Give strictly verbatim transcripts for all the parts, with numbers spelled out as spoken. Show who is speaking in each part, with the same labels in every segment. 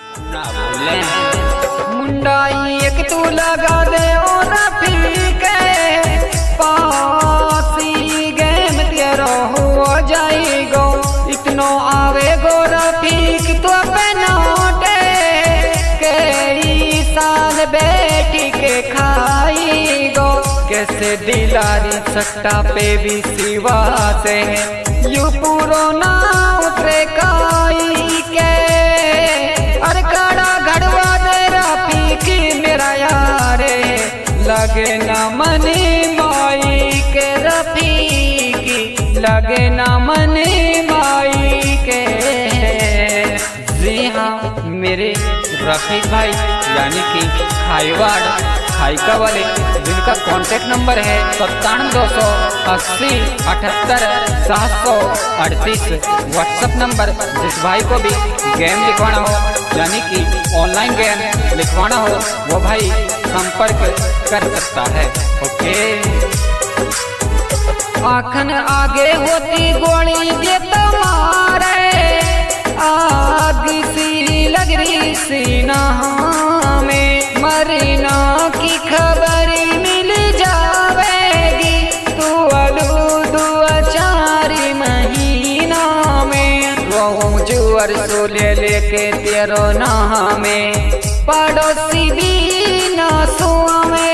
Speaker 1: ना भूले।
Speaker 2: मुंडाई एक तू लगा दे और रफीक पासी गेम तेरो हो जाएगो। इतनो आवे गो रफीक तो पहनोटे कई साल बैठ के खाई गो। कैसे दिलारी सट्टा पे भी सिवा से यू पूरो ना उतरे काई के। अरे कड़ा घड़वा दे रफीक मेरा यारे लगे ना मनी माई के रफीक लगे ना मनी माई के। जी हाँ मेरे रफीक भाई यानी कि खाईवाड़ खाइका वाले जिनका कॉन्टेक्ट नंबर है सत्तानवे दो सौ अस्सी अठहत्तर सात सौ अड़तीस। व्हाट्सएप नंबर जिस भाई को भी गेम लिखवाना हो यानी कि ऑनलाइन गेम लिखवाना हो वो भाई संपर्क कर सकता है। ओके आखन आगे होती गोली दे तुम्हारे आग सी लग रही सीना में मरना की खबर मिल जावेगी तू अलू दुआ चार महीना में। वो जुअर सो ले लेके तेरो नामे पड़ोसी भी ना सुआवे।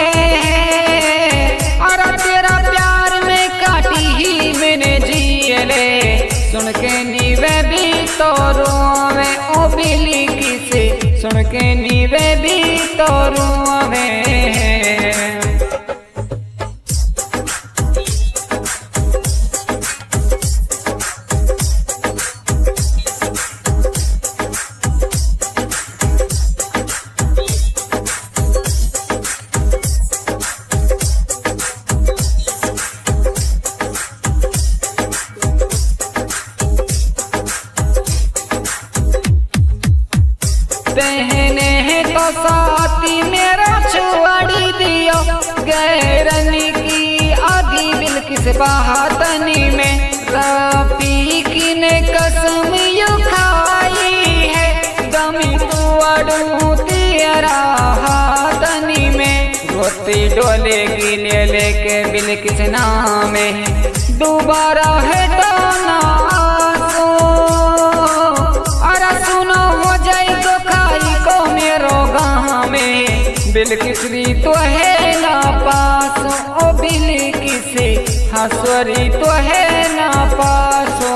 Speaker 2: और तेरा प्यार में काटी ही मैंने जी ले सुन के नीवे भी तो रोवे ओ बिली किसे सुन के नीवे भी तो रोवे। बहने है तो साथी मेरा छुआड़ी दियो गैरनी की आधी बिल्किस बहातनी में। रफीक ने कसम यू खाई है गमी तू अड़ू तेरा हाथनी में। रोती डोलेगी ले लेके बिल्किस नामे दोबारा है तो ना आसो। अरे सुनो हो जाए तो खाई को मेरो गाँव में बिल्किसरी तो है ना पासो ओ बिल्किसी हसवरी तो है ना पासो।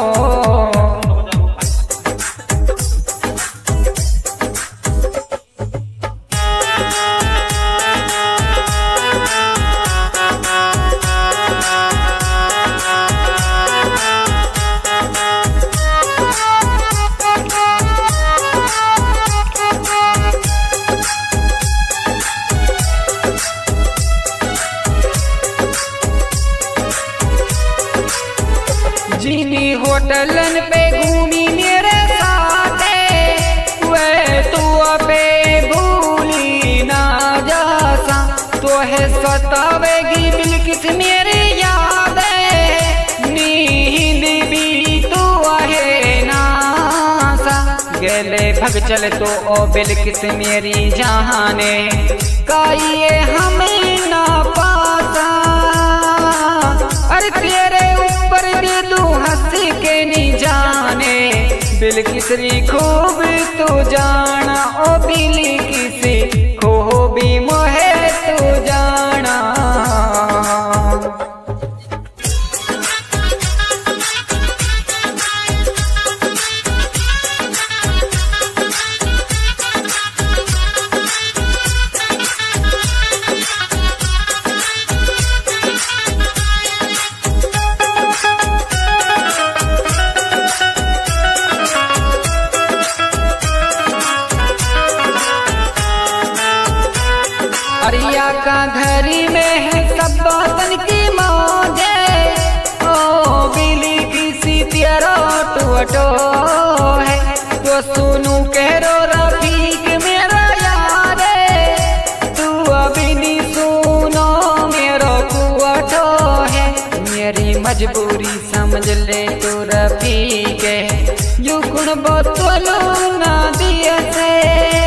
Speaker 2: जिनी होटलन पे घूमी मेरे साथे वे तू पे भूली ना जासा तो है सतावेगी बिल्किस मेरी याद नींद भी तू है नासा। गेले भग चल तो ओ बिल्किस मेरी जाने काये हमें ना पासा। अरे तेरे ऊपर दे दू हंस के नी जाने बिल्किसरी खूब तू जाना ओ बिल्किसी खूबी मोहे तू जाना। अरिया का घरी में है सब बातन की मौजे ओ बिली किसी तेरा टूटो है तो सुनू कहो रफीक मेरा यार तू अभी नहीं सुनो मेरा कुआटो है। मेरी मजबूरी समझ ले तू रफीक यू गुण बोतलो ना दिए से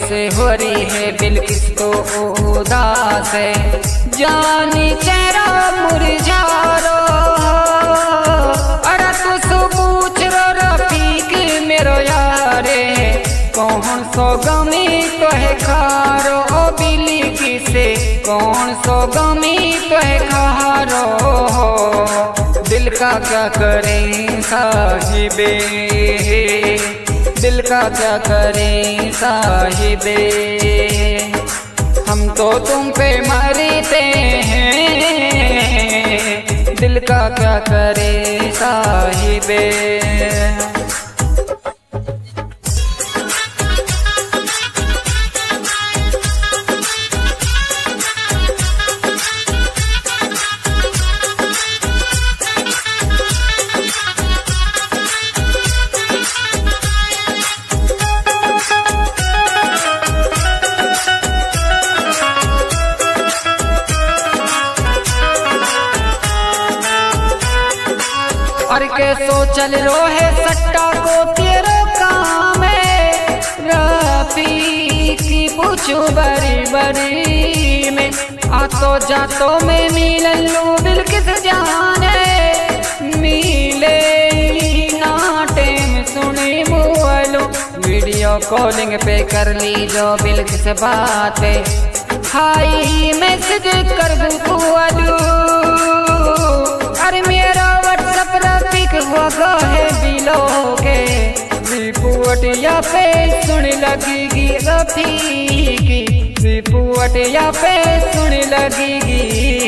Speaker 2: कैसे हो रही है बिल्किस तो उदास है, जानी चेहरा मुरझा रो। अरे तू सो पूछ रो रफीक मेरो यारे, कौन सो गमी तो है खारो ओ बिल्किस से, कौन सो गमी तो है खारो। दिल का क्या करें साहिबे, दिल का क्या करें साहिबे, हम तो तुम पे मरते हैं, दिल का क्या करें साहिबे। और के सो चल रो है सट्टा को तेरो काम है, रफीक की पूछू बड़ी बड़ी में, आतो जातो में मिलन लो बिल्किस जाने, मिले ना टेम सुने मोबाइलो, वीडियो कॉलिंग पे कर ली जो बिल्किस बातें, हाई मैसेज कर दूँ अदू। अरे मेरा व्हाट्सएप रफीक होगा है बिलो के, रिपोर्टिया पे सुन लगेगी रफीकी, रिपोर्टिया पे सुन लगेगी।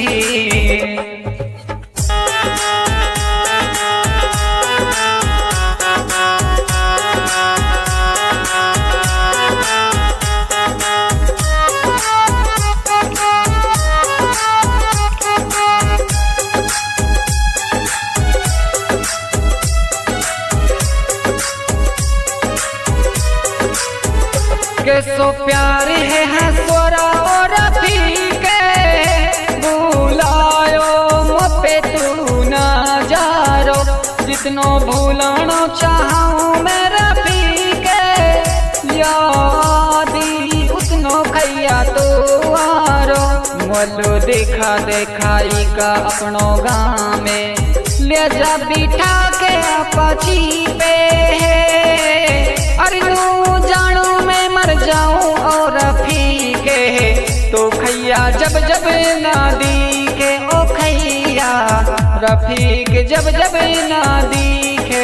Speaker 2: कैसो प्यार है हंसोरा और रफीक, भूलायो मुझे तू ना जारो, जितनो भूलानो चाहूँ मैं रफीक, यादी उतनो खैया तो आरो। मोलो देखा देखाई का अपनो गाँव में, ले जा बिठा के अपाची पे, अरे जानू मैं मर जाऊं और रफीक तो खैया जब जब ना दिखे, ओ खैया रफीक जब जब ना दिखे।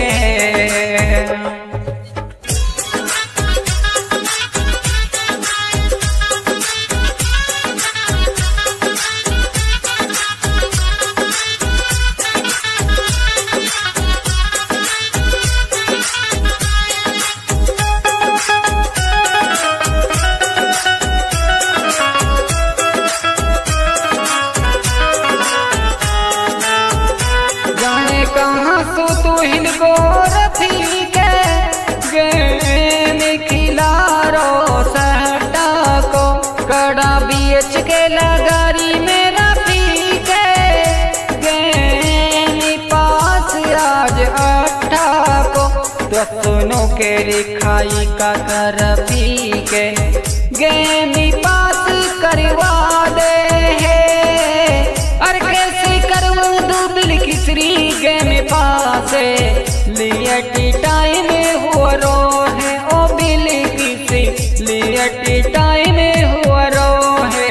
Speaker 2: कहाँ सो तू हिनको रफीक, गेम खिला रो सट्टा को, कड़ा बीच के लगारी में रफीक, गेम पास आज अट्ठा को, दसनों के रिखाई का रफीक, गेम पास करवा दे है। और कैसे करवा दो बिल्किस गेम पास, लियटी टाइम हुआ रो है ओ बिल्किस, लियटी टाइम हुआ रो है।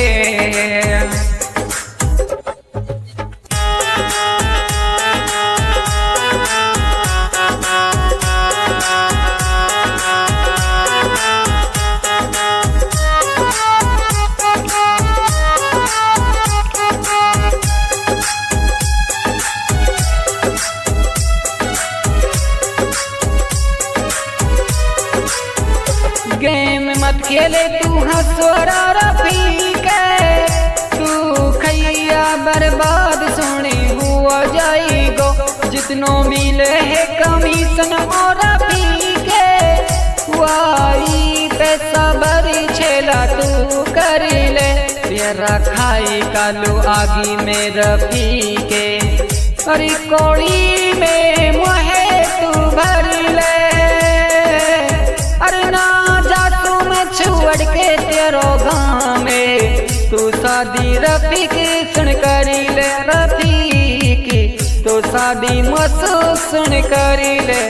Speaker 2: गेम मत खेले तू हंसोरा रफीक, तू खैया बर्बाद सोने हुआ जाएगो, जितनो मिले है कमीशन और रफीक, वाई पैसा भरी छेला तू कर ले, तेरा खाई कालू आगी में रफीक, अरे कोड़ी में मुहे तू भर ले, अरे ना जा तू शादी रफीक सुन करी ले रफीक तो शादी मत सुन करी ले।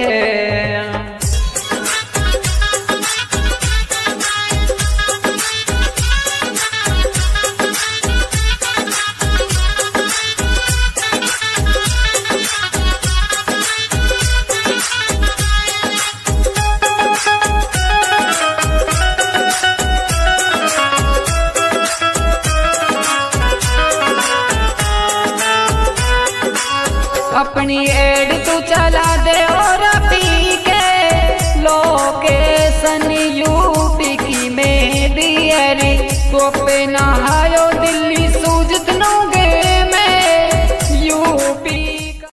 Speaker 2: अपनी एड तू चला दे और पी के लोकेशन यूपी की में दियरी तो पे ना